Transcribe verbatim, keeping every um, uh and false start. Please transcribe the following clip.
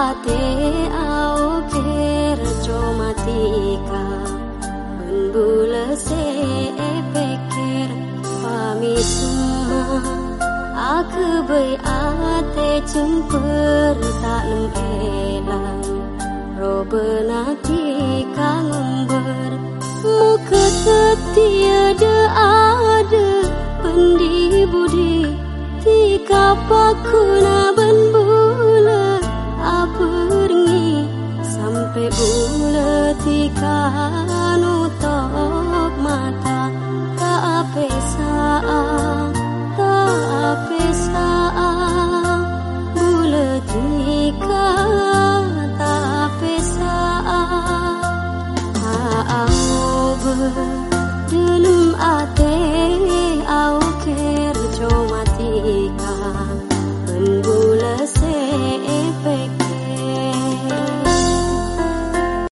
ate au kerjo matika bula se pikir pamit semua aku bai ate cemper tak lempelan robena tika ngumber muka tiada ada pendi budi tika pakuna ben bula aperngi sampai bula